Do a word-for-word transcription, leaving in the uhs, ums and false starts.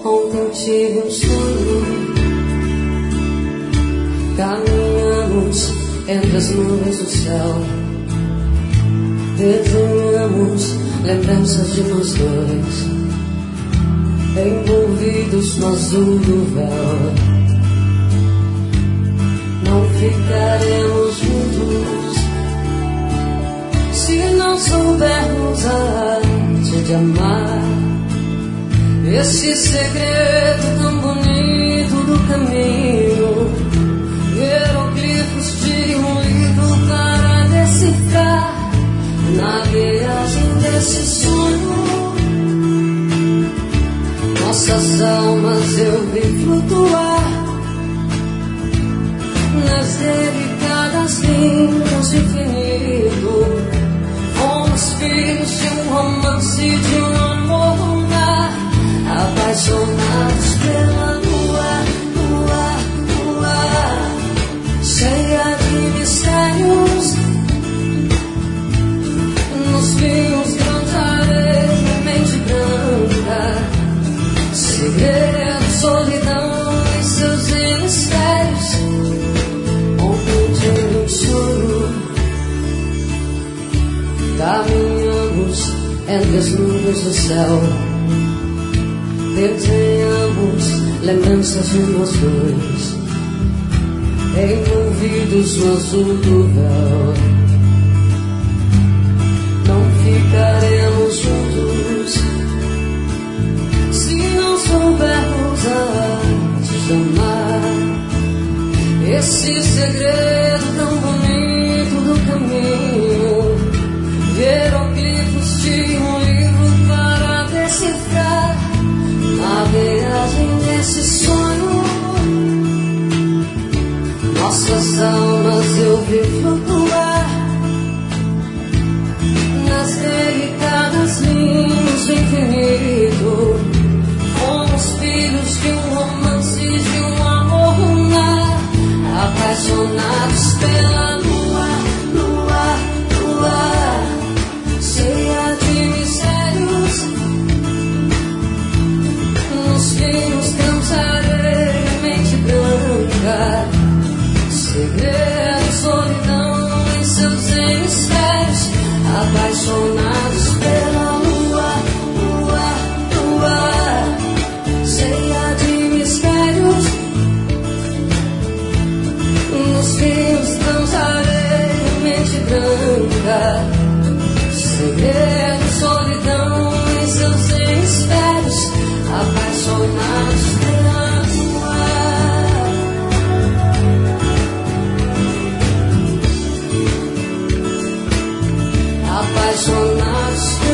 Ontem eu tive um sonho. Caminhamos entre as nuvens do céu. Desenhamos lembranças de nós dois, envolvidos no azul do véu. Não ficaremos juntos se não soubermos a arte de amar. Esse segredo tão bonito do caminho, hieroglifos de um livro para decifrar. Na viagem desse sonho, nossas almas eu vi flutuar nas delicadas linhas do infinito. Fomos filhos de um romance, de um amor lunar, apaixonados pela lua, lua, lua, cheia de mistérios. Nos vinhos grãos de areia, mente branca, segredo, solidão e seus mistérios. Ontem tive um sonho. Caminhamos entre as nuvens do céu. Desenhamos lembranças de nós dois, envolvidos no azul do véu. Ficaremos juntos se não soubermos a arte de amar. Esse segredo tão bonito do caminho, hieroglifos de um livro para decifrar. Na viagem desse sonho, nossas almas eu vi flutuar nas delicadas linhas do infinito. Fomos filhos de um romance, de um amor lunar, apaixonados pela lua, lua, lua, cheia de mistérios. Nos finos campos de areia, mente branca, segredo, solidão em seus mistérios. Apaixonados pela lua, lua, lua, cheia de mistérios. Nos rios grãos de areia, mente branca, segredo, solidão em seus mistérios. Apaixonados pela apaixonados